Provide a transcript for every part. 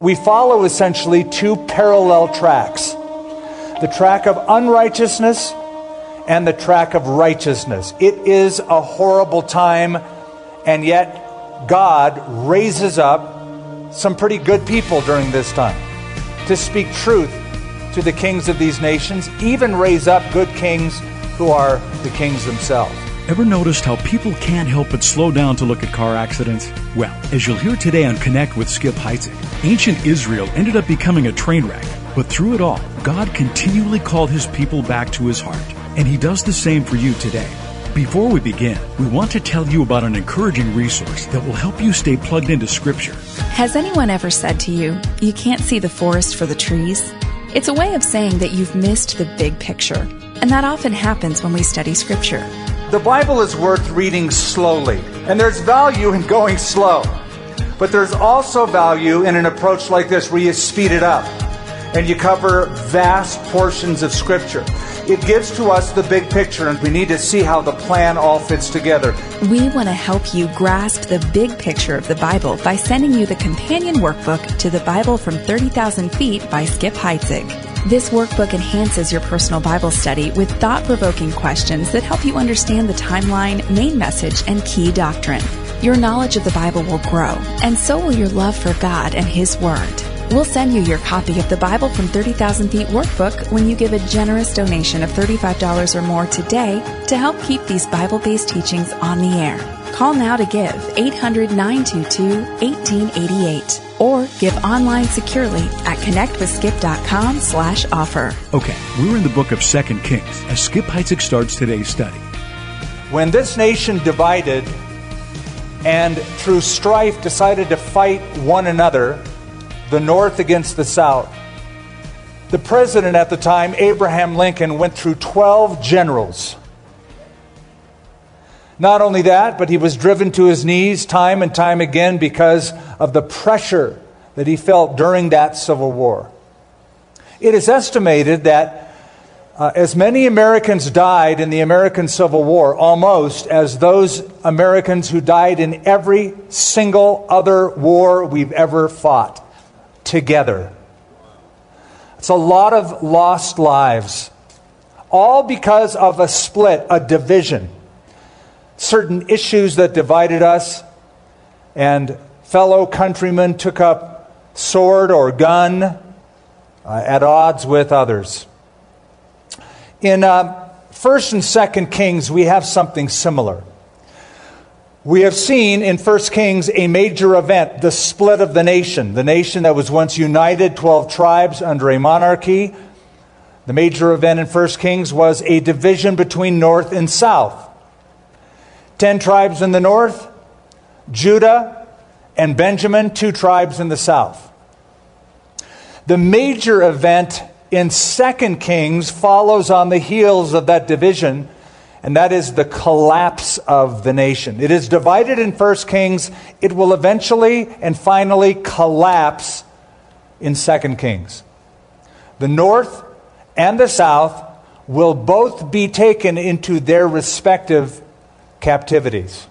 We follow essentially two parallel tracks. The track of unrighteousness and the track of righteousness. It is a horrible time, and yet God raises up some pretty good people during this time to speak truth to the kings of these nations, even raise up good kings who are the kings themselves. Ever noticed how people can't help but slow down to look at car accidents? Well, as you'll hear today on Connect with Skip Heitzig, ancient Israel ended up becoming a train wreck. But through it all, God continually called His people back to His heart. And He does the same for you today. Before we begin, we want to tell you about an encouraging resource that will help you stay plugged into Scripture. Has anyone ever said to you, you can't see the forest for the trees? It's a way of saying that you've missed the big picture. And that often happens when we study Scripture. The Bible is worth reading slowly, and there's value in going slow. But there's also value in an approach like this where you speed it up and you cover vast portions of Scripture. It gives to us the big picture, and we need to see how the plan all fits together. We want to help you grasp the big picture of the Bible by sending you the companion workbook to the Bible from 30,000 Feet by Skip Heitzig. This workbook enhances your personal Bible study with thought-provoking questions that help you understand the timeline, main message, and key doctrine. Your knowledge of the Bible will grow, and so will your love for God and His Word. We'll send you your copy of the Bible from 30,000 Feet workbook when you give a generous donation of $35 or more today to help keep these Bible-based teachings on the air. Call now to give 800-922-1888 or give online securely at connectwithskip.com/offer. Okay, we're in the book of 2 Kings as Skip Heitzig starts today's study. When this nation divided and through strife decided to fight one another, the North against the South, the president at the time, Abraham Lincoln, went through 12 generals. Not only that, but he was driven to his knees time and time again because of the pressure that he felt during that Civil War. It is estimated that as many Americans died in the American Civil War, almost, as those Americans who died in every single other war we've ever fought together. It's a lot of lost lives, all because of a split, a division. Certain issues that divided us, and fellow countrymen took up sword or gun at odds with others. In 1 and 2 Kings, we have something similar. We have seen in 1 Kings a major event, the split of the nation that was once united, 12 tribes under a monarchy. The major event in 1 Kings was a division between North and South. 10 tribes in the north, Judah and Benjamin, 2 tribes in the south. The major event in 2 Kings follows on the heels of that division, and that is the collapse of the nation. It is divided in 1 Kings. It will eventually and finally collapse in 2 Kings. The north and the south will both be taken into their respective captivities.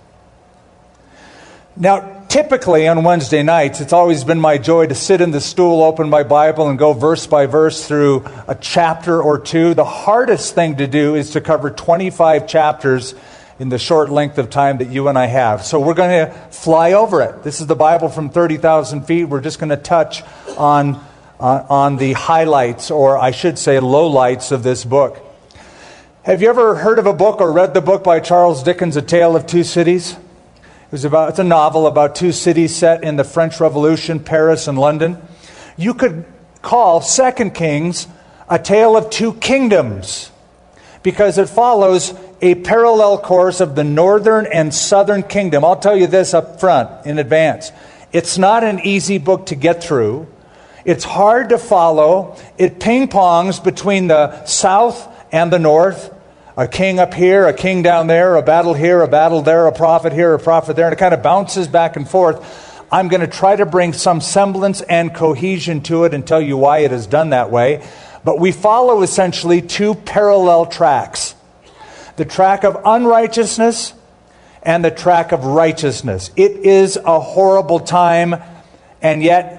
Now, typically on Wednesday nights, it's always been my joy to sit in the stool, open my Bible, and go verse by verse through a chapter or two. The hardest thing to do is to cover 25 chapters in the short length of time that you and I have. So we're going to fly over it. This is the Bible from 30,000 feet. We're just going to touch on the highlights, or I should say lowlights of this book. Have you ever heard of a book or read the book by Charles Dickens, A Tale of Two Cities? It's a novel about two cities set in the French Revolution, Paris and London. You could call 2 Kings a tale of two kingdoms because it follows a parallel course of the northern and southern kingdom. I'll tell you this up front in advance. It's not an easy book to get through. It's hard to follow. It ping-pongs between the south and the north. A king up here, a king down there, a battle here, a battle there, a prophet here, a prophet there, and it kind of bounces back and forth. I'm going to try to bring some semblance and cohesion to it and tell you why it is done that way. But we follow essentially two parallel tracks. The track of unrighteousness and the track of righteousness. It is a horrible time, and yet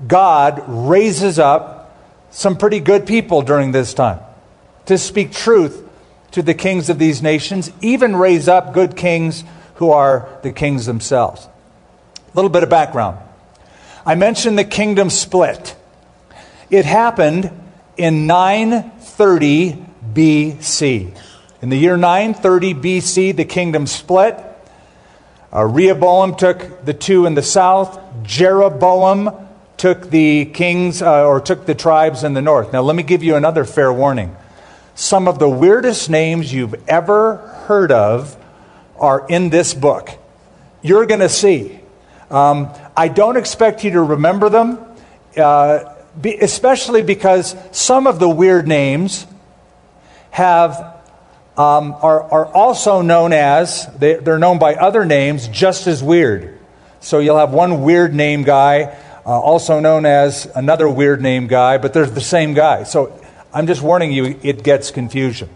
God raises up some pretty good people during this time to speak truth to the kings of these nations, even raise up good kings who are the kings themselves. A little bit of background. I mentioned the kingdom split. It happened in 930 BC. In the year 930 BC, the kingdom split. Rehoboam took the two in the south. Jeroboam took the kings, took the tribes in the north. Now, let me give you another fair warning. Some of the weirdest names you've ever heard of are in this book. You're going to see. I don't expect you to remember them, especially because some of the weird names are also known as, they're known by other names just as weird. So you'll have one weird name guy, also known as another weird name guy, but they're the same guy. So I'm just warning you, it gets confusing.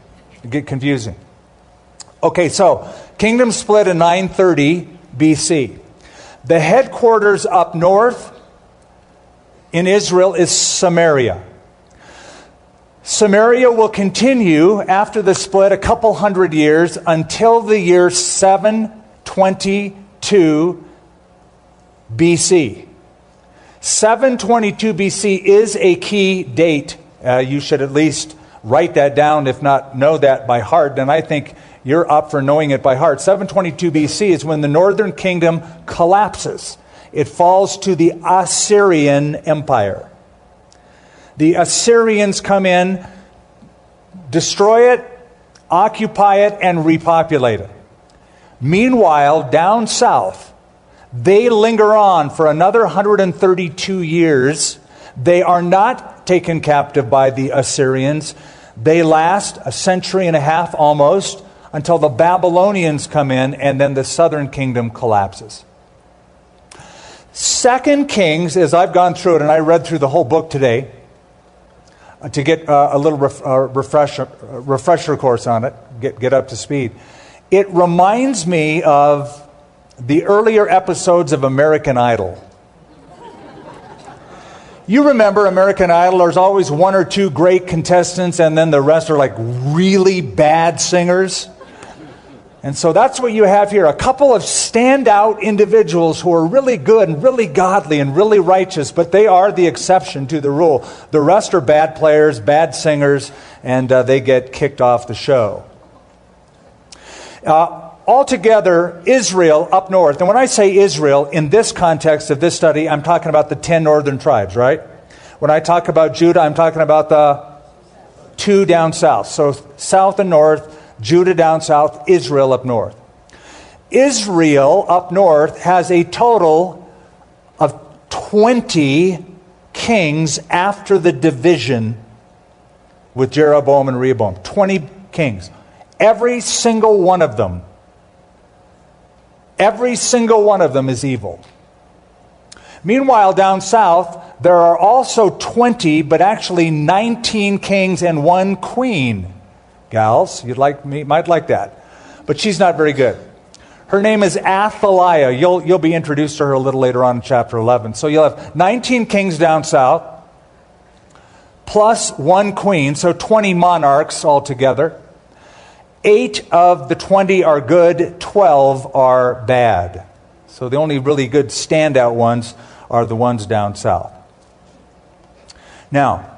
Okay, so kingdom split in 930 BC. The headquarters up north in Israel is Samaria. Samaria will continue after the split a couple hundred years until the year 722 BC. 722 BC is a key date. You should at least write that down, if not know that by heart. And I think you're up for knowing it by heart. 722 BC is when the northern kingdom collapses. It falls to the Assyrian Empire. The Assyrians come in, destroy it, occupy it, and repopulate it. Meanwhile, down south, they linger on for another 132 years. They are not taken captive by the Assyrians. They last a century and a half almost until the Babylonians come in, and then the southern kingdom collapses. 2 Kings, as I've gone through it, and I read through the whole book today to get a little refresher course on it, get up to speed. It reminds me of the earlier episodes of American Idol. You remember American Idol, there's always one or two great contestants, and then the rest are like really bad singers. And so that's what you have here. A couple of standout individuals who are really good and really godly and really righteous, but they are the exception to the rule. The rest are bad players, bad singers, and they get kicked off the show. Altogether, Israel up north, and when I say Israel, in this context of this study, I'm talking about the 10 northern tribes, right? When I talk about Judah, I'm talking about the 2 down south. So south and north, Judah down south, Israel up north. Israel up north has a total of 20 kings after the division with Jeroboam and Rehoboam. 20 kings. Every single one of them is evil. Meanwhile, down south, there are also 20, but actually 19 kings and 1 queen. Gals, might like that. But she's not very good. Her name is Athaliah. You'll be introduced to her a little later on in chapter 11. So you'll have 19 kings down south, plus 1 queen, so 20 monarchs altogether. 8 of the 20 are good, 12 are bad. So the only really good standout ones are the ones down south. Now,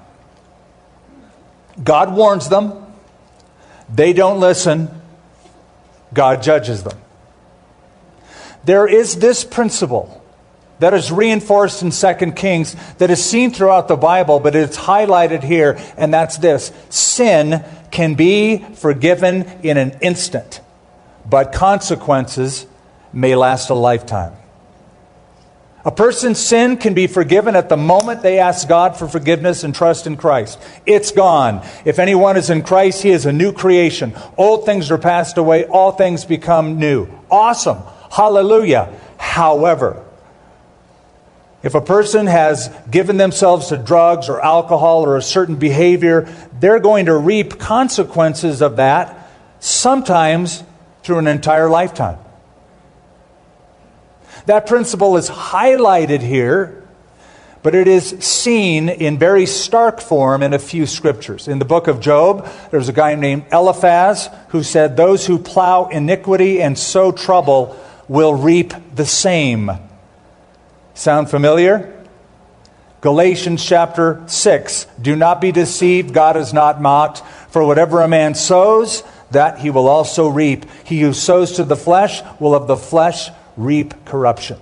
God warns them. They don't listen. God judges them. There is this principle that is reinforced in 2 Kings that is seen throughout the Bible, but it's highlighted here, and that's this. Sin can be forgiven in an instant, but consequences may last a lifetime. A person's sin can be forgiven at the moment they ask God for forgiveness and trust in Christ. It's gone. If anyone is in Christ, he is a new creation. Old things are passed away. All things become new. Awesome. Hallelujah. However, if a person has given themselves to drugs or alcohol or a certain behavior, they're going to reap consequences of that, sometimes through an entire lifetime. That principle is highlighted here, but it is seen in very stark form in a few scriptures. In the book of Job, there's a guy named Eliphaz who said, "Those who plow iniquity and sow trouble will reap the same." Sound familiar? Galatians chapter 6, "Do not be deceived, God is not mocked. For whatever a man sows, that he will also reap. He who sows to the flesh will of the flesh reap corruption."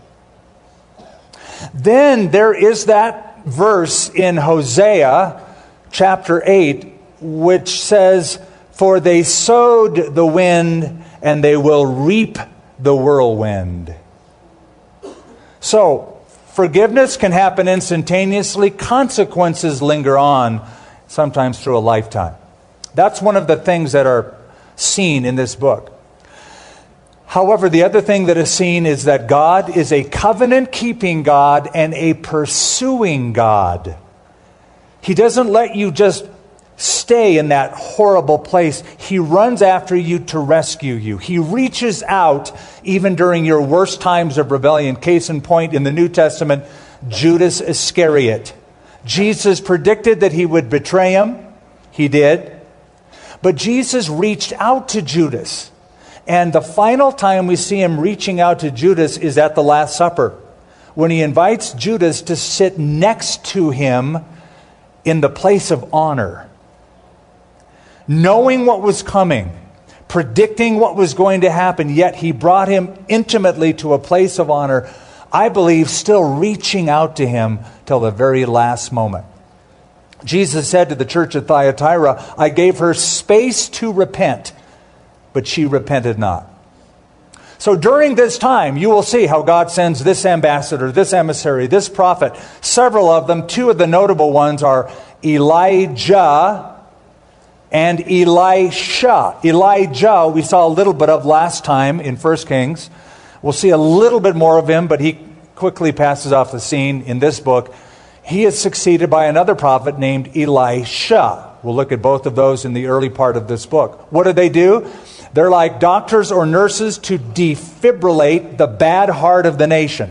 Then there is that verse in Hosea chapter 8, which says, "For they sowed the wind, and they will reap the whirlwind." So, forgiveness can happen instantaneously. Consequences linger on, sometimes through a lifetime. That's one of the things that are seen in this book. However, the other thing that is seen is that God is a covenant-keeping God and a pursuing God. He doesn't let you just stay in that horrible place. He runs after you to rescue you. He reaches out even during your worst times of rebellion. Case in point, in the New Testament, Judas Iscariot. Jesus predicted that he would betray him. He did. But Jesus reached out to Judas. And the final time we see him reaching out to Judas is at the Last Supper, when he invites Judas to sit next to him in the place of honor. Knowing what was coming, predicting what was going to happen, yet he brought him intimately to a place of honor, I believe still reaching out to him till the very last moment. Jesus said to the church at Thyatira, "I gave her space to repent, but she repented not." So during this time, you will see how God sends this ambassador, this emissary, this prophet. Several of them, two of the notable ones are Elijah and Elisha. Elijah, we saw a little bit of last time in 1 Kings. We'll see a little bit more of him, but he quickly passes off the scene in this book. He is succeeded by another prophet named Elisha. We'll look at both of those in the early part of this book. What do? They're like doctors or nurses to defibrillate the bad heart of the nation,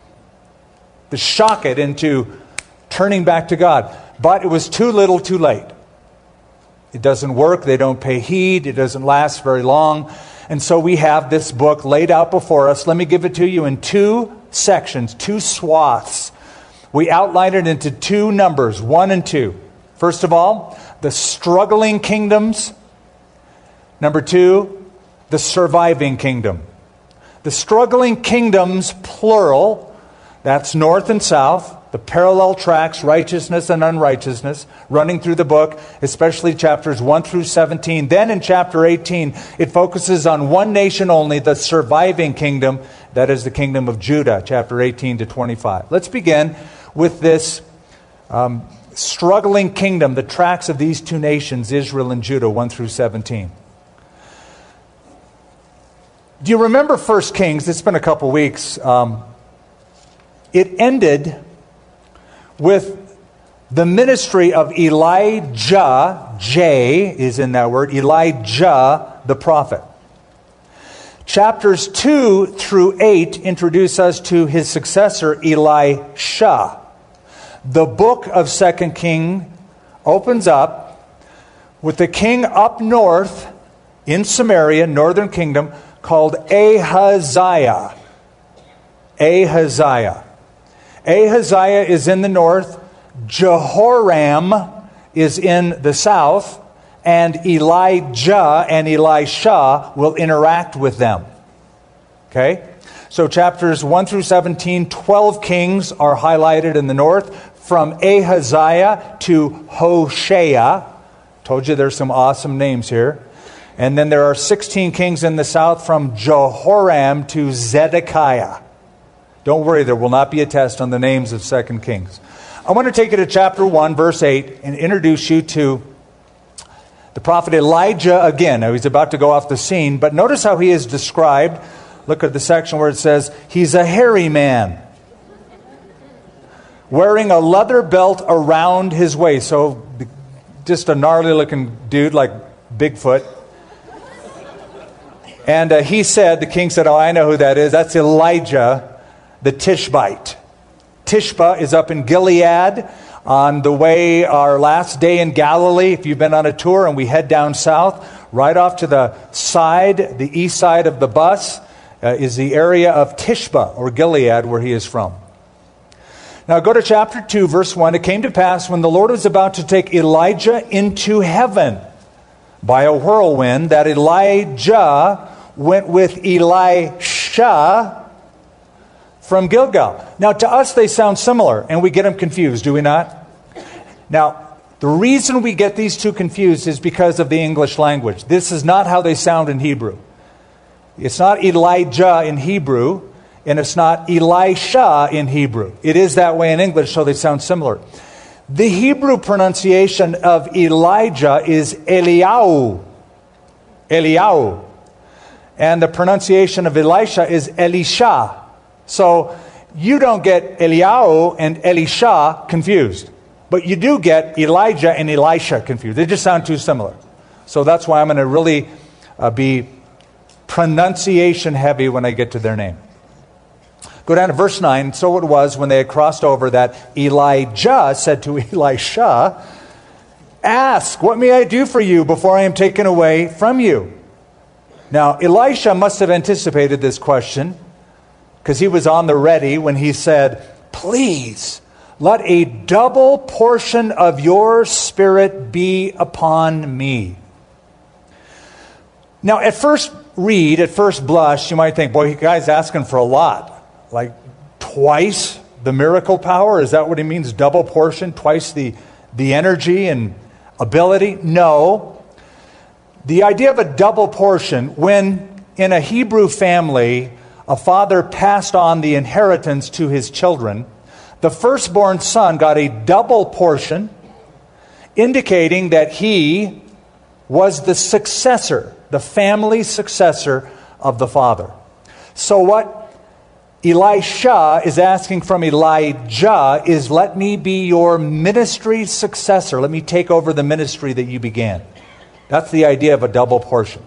to shock it into turning back to God. But it was too little, too late. It doesn't work. They don't pay heed. It doesn't last very long. And so we have this book laid out before us. Let me give it to you in two sections, two swaths. We outline it into two numbers, 1 and 2. First of all, the struggling kingdoms. Number 2, the surviving kingdom. The struggling kingdoms, plural, that's north and south, the parallel tracks, righteousness and unrighteousness, running through the book, especially chapters 1 through 17. Then in chapter 18, it focuses on one nation only, the surviving kingdom, that is the kingdom of Judah, chapter 18 to 25. Let's begin with this struggling kingdom, the tracks of these two nations, Israel and Judah, 1 through 17. Do you remember 1 Kings? It's been a couple weeks. It ended with the ministry of Elijah, J is in that word, Elijah the prophet. Chapters 2 through 8 introduce us to his successor, Elisha. The book of 2 Kings opens up with the king up north in Samaria, northern kingdom, called Ahaziah. Ahaziah. Ahaziah is in the north, Jehoram is in the south, and Elijah and Elisha will interact with them. Okay? So chapters 1 through 17, 12 kings are highlighted in the north, from Ahaziah to Hoshea. Told you there's some awesome names here. And then there are 16 kings in the south, from Jehoram to Zedekiah. Don't worry, there will not be a test on the names of 2 Kings. I want to take you to chapter 1, verse 8, and introduce you to the prophet Elijah again. Now, he's about to go off the scene, but notice how he is described. Look at the section where it says, he's a hairy man, wearing a leather belt around his waist. So, just a gnarly-looking dude like Bigfoot. And he said, the king said, "Oh, I know who that is. That's Elijah the Tishbite." Tishba is up in Gilead. On the way, our last day in Galilee, if you've been on a tour and we head down south, right off to the side, the east side of the bus, is the area of Tishba, or Gilead, where he is from. Now go to chapter 2, verse 1. It came to pass when the Lord was about to take Elijah into heaven by a whirlwind, that Elijah went with Elisha from Gilgal. Now to us they sound similar, and we get them confused, do we not? Now, the reason we get these two confused is because of the English language. This is not how they sound in Hebrew. It's not Elijah in Hebrew, and it's not Elisha in Hebrew. It is that way in English, so they sound similar. The Hebrew pronunciation of Elijah is Eliyahu. Eliyahu. And the pronunciation of Elisha is Elisha. So you don't get Eliyahu and Elisha confused. But you do get Elijah and Elisha confused. They just sound too similar. So that's why I'm going to really be pronunciation heavy when I get to their name. Go down to verse 9. So it was when they had crossed over that Elijah said to Elisha, "Ask, what may I do for you before I am taken away from you?" Now, Elisha must have anticipated this question, because he was on the ready when he said, "Please, let a double portion of your spirit be upon me." Now, at first read, at first blush, you might think, boy, the guy's asking for a lot. Like twice the miracle power? Is that what he means? Double portion? Twice the energy and ability? No. The idea of a double portion, when in a Hebrew family, a father passed on the inheritance to his children, the firstborn son got a double portion, indicating that he was the successor, the family successor of the father. So what Elisha is asking from Elijah is, let me be your ministry successor. Let me take over the ministry that you began. That's the idea of a double portion.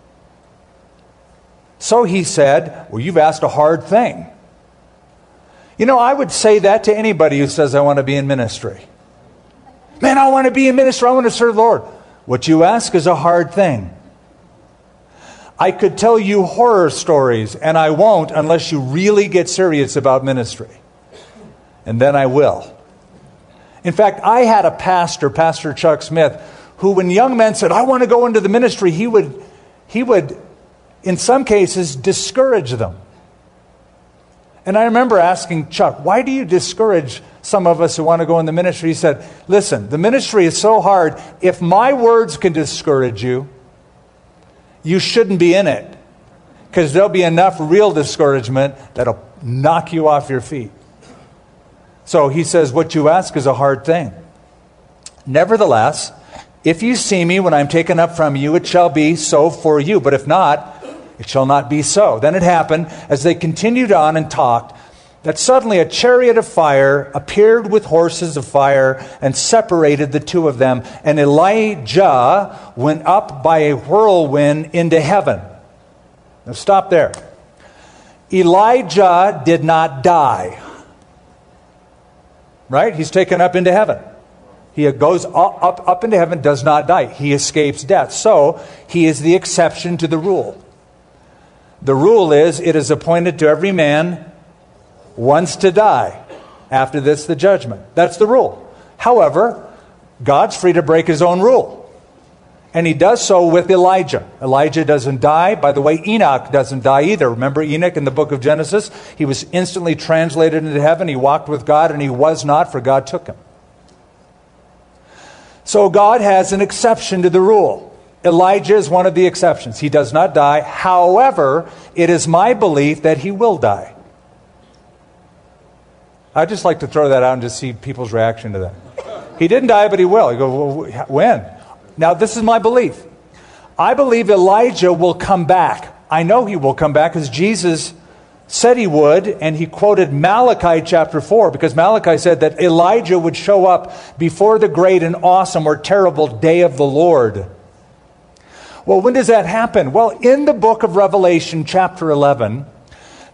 So he said, well, you've asked a hard thing. You know, I would say that to anybody who says, I want to be in ministry. Man, I want to be in ministry. I want to serve the Lord. What you ask is a hard thing. I could tell you horror stories, and I won't unless you really get serious about ministry. And then I will. In fact, I had a pastor, Pastor Chuck Smith, who when young men said, I want to go into the ministry, he would, in some cases, discourage them. And I remember asking Chuck, why do you discourage some of us who want to go in the ministry? He said, listen, the ministry is so hard. If my words can discourage you, you shouldn't be in it, because there'll be enough real discouragement that'll knock you off your feet. So he says, what you ask is a hard thing. Nevertheless, if you see me when I'm taken up from you, it shall be so for you. But if not, it shall not be so. Then it happened, as they continued on and talked, that suddenly a chariot of fire appeared with horses of fire and separated the two of them. And Elijah went up by a whirlwind into heaven. Now stop there. Elijah did not die. Right? He's taken up into heaven. He goes up into heaven, does not die. He escapes death. So he is the exception to the rule. The rule is, it is appointed to every man once to die. After this, the judgment. That's the rule. However, God's free to break his own rule. And he does so with Elijah. Elijah doesn't die. By the way, Enoch doesn't die either. Remember Enoch in the book of Genesis? He was instantly translated into heaven. He walked with God, and he was not, for God took him. So God has an exception to the rule. Elijah is one of the exceptions. He does not die. However, it is my belief that he will die. I'd just like to throw that out and just see people's reaction to that. He didn't die, but he will. You go, well, when? Now, this is my belief. I believe Elijah will come back. I know he will come back because Jesus said he would, and he quoted Malachi chapter 4, because Malachi said that Elijah would show up before the great and awesome or terrible day of the Lord. Well, when does that happen? Well, in the book of Revelation chapter 11,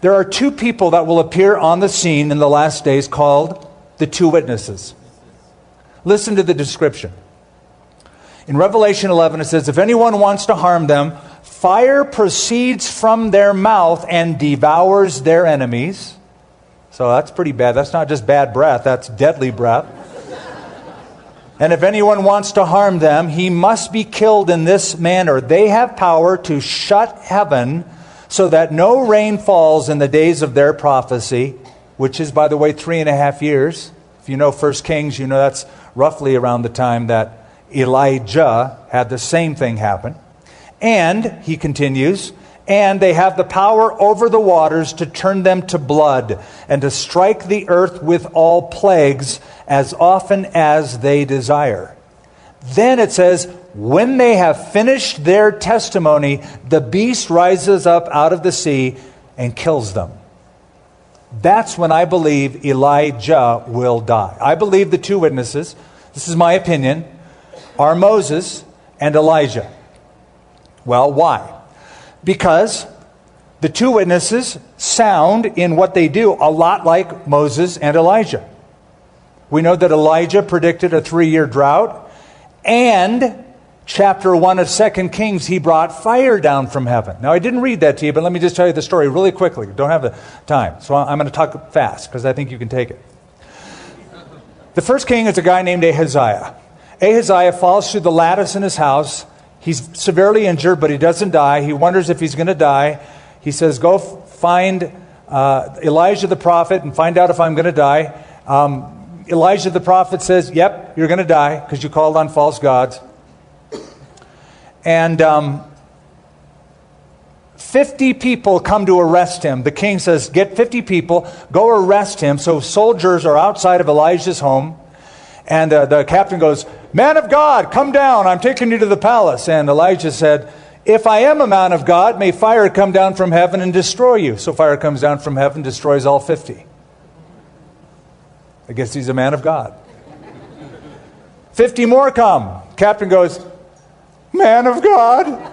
There are two people that will appear on the scene in the last days called the two witnesses. Listen to the description. In Revelation 11, it says, if anyone wants to harm them, fire proceeds from their mouth and devours their enemies. So that's pretty bad. That's not just bad breath, that's deadly breath. And if anyone wants to harm them, he must be killed in this manner. They have power to shut heaven so that no rain falls in the days of their prophecy, which is, by the way, 3.5 years. If you know 1 Kings, you know that's roughly around the time that Elijah had the same thing happen. And, he continues, and they have the power over the waters to turn them to blood and to strike the earth with all plagues as often as they desire. Then it says, when they have finished their testimony, the beast rises up out of the sea and kills them. That's when I believe Elijah will die. I believe the two witnesses, this is my opinion, are Moses and Elijah. Well, why? Because the two witnesses sound in what they do a lot like Moses and Elijah. We know that Elijah predicted a 3-year drought, and chapter 1 of 2 Kings, he brought fire down from heaven. Now, I didn't read that to you, but let me just tell you the story really quickly. Don't have the time, so I'm going to talk fast because I think you can take it. The first king is a guy named Ahaziah. Ahaziah falls through the lattice in his house. He's severely injured, but he doesn't die. He wonders if he's going to die. He says, go find Elijah the prophet and find out if I'm going to die. Elijah the prophet says, yep, you're going to die because you called on false gods. And 50 people come to arrest him. The king says, get 50 people, go arrest him. So soldiers are outside of Elijah's home. And the captain goes, man of God, come down. I'm taking you to the palace. And Elijah said, if I am a man of God, may fire come down from heaven and destroy you. So fire comes down from heaven, destroys all 50. I guess he's a man of God. 50 more come. Captain goes, man of God,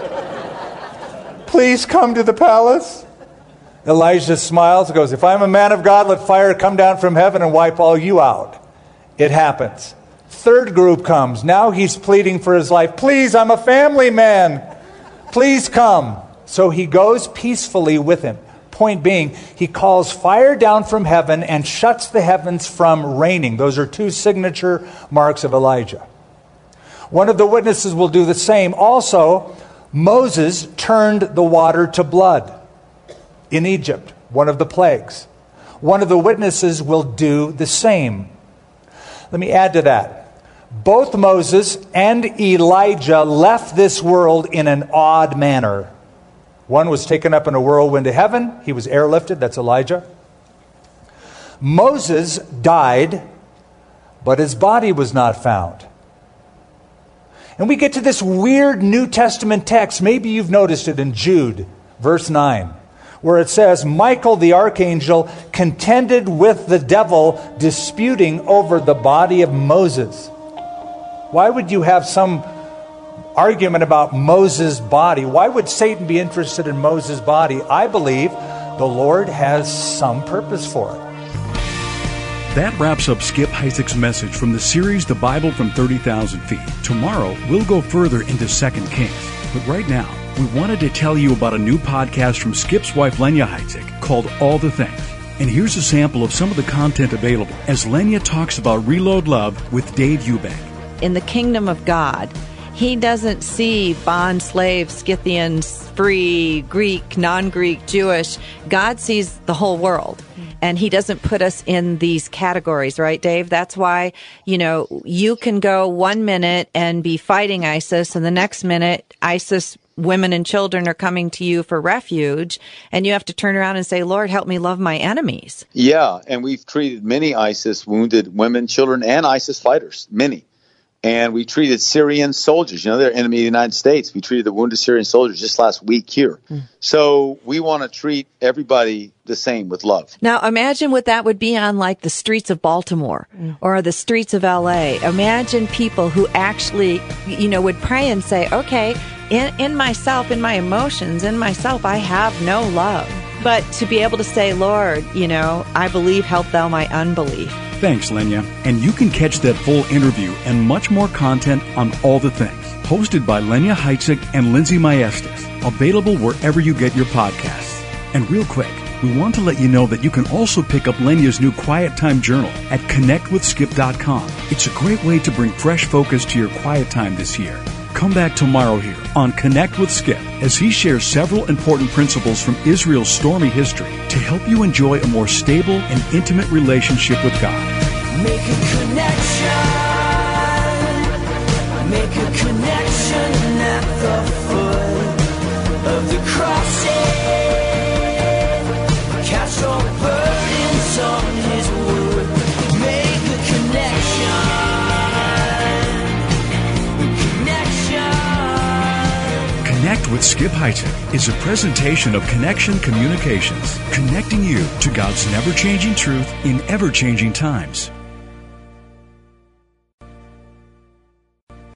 please come to the palace. Elijah smiles and goes, if I'm a man of God, let fire come down from heaven and wipe all you out. It happens. Third group comes. Now he's pleading for his life. Please, I'm a family man. Please come. So he goes peacefully with him. Point being, he calls fire down from heaven and shuts the heavens from raining. Those are two signature marks of Elijah. One of the witnesses will do the same. Also, Moses turned the water to blood in Egypt, one of the plagues. One of the witnesses will do the same. Let me add to that. Both Moses and Elijah left this world in an odd manner. One was taken up in a whirlwind to heaven. He was airlifted. That's Elijah. Moses died, but his body was not found. And we get to this weird New Testament text. Maybe you've noticed it in Jude, verse 9, where it says, Michael the archangel contended with the devil, disputing over the body of Moses. Why would you have some argument about Moses' body? Why would Satan be interested in Moses' body? I believe the Lord has some purpose for it. That wraps up Skip Heitzig's message from the series The Bible from 30,000 Feet. Tomorrow, we'll go further into 2 Kings. But right now, we wanted to tell you about a new podcast from Skip's wife, Lenya Heitzig, called All the Things. And here's a sample of some of the content available as Lenya talks about Reload Love with Dave Eubank. In the kingdom of God, He doesn't see bond, slave, Scythians, free, Greek, non-Greek, Jewish. God sees the whole world. And He doesn't put us in these categories, right, Dave? That's why, you can go 1 minute and be fighting ISIS, and the next minute, ISIS women and children are coming to you for refuge, and you have to turn around and say, Lord, help me love my enemies. Yeah, and we've treated many ISIS wounded women, children, and ISIS fighters, many. And we treated Syrian soldiers. They're enemy of the United States. We treated the wounded Syrian soldiers just last week here. So we want to treat everybody the same with love. Now, imagine what that would be on like the streets of Baltimore or the streets of L.A. Imagine people who actually, would pray and say, okay, in myself, in my emotions, in myself, I have no love. But to be able to say, Lord, I believe, help thou my unbelief. Thanks, Lenya. And you can catch that full interview and much more content on All the Things, hosted by Lenya Heitzig and Lindsay Maestas, available wherever you get your podcasts. And real quick, we want to let you know that you can also pick up Lenya's new Quiet Time Journal at connectwithskip.com. It's a great way to bring fresh focus to your quiet time this year. Come back tomorrow here on Connect with Skip as he shares several important principles from Israel's stormy history to help you enjoy a more stable and intimate relationship with God. Make a connection. Make a connection at the foot of the cross. Cast all burdens on his wood. Make a connection. Connect with Skip Heitzig is a presentation of Connection Communications, connecting you to God's never-changing truth in ever-changing times.